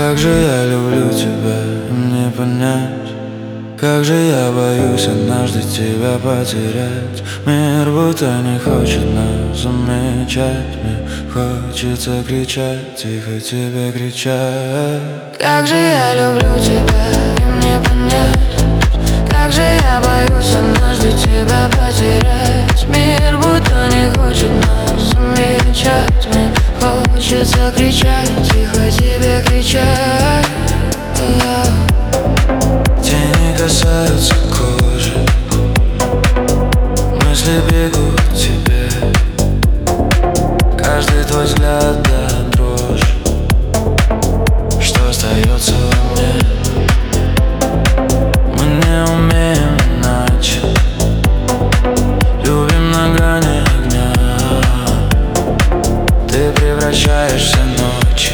Как же я люблю тебя, мне понять. Как же я боюсь однажды тебя потерять. Мир будто не хочет нас замечать. Мне хочется кричать, тихо тебе кричать. Как же я люблю тебя, и мне понять. Как же я боюсь однажды тебя потерять. Мир будто не хочет нас замечать. Мне хочется кричать, тихо тебе кричать. Тени касаются кожи, мысли бегут к тебе. Каждый твой взгляд да дрожь, что остается во мне. Мы не умеем иначе, любим на грани огня. Ты превращаешься в ночь,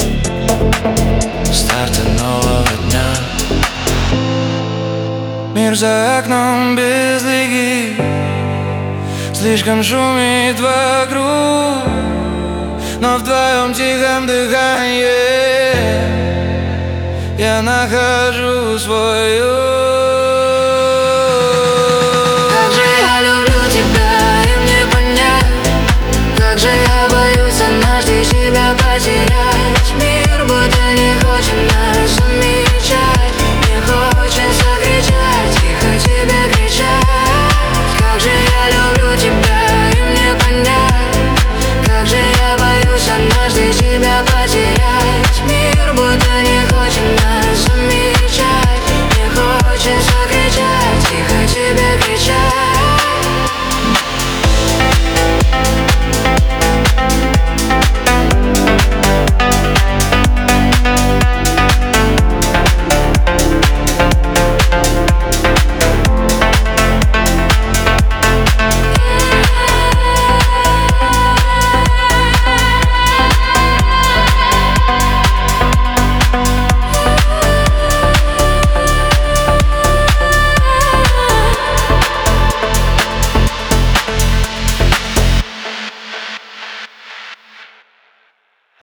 старты нового дня. Мир за окном безликий, слишком шумит вокруг, но в твоем тихом дыхании я нахожу свою. Как же я люблю тебя, и мне понять. Как же я боюсь однажды тебя потерять.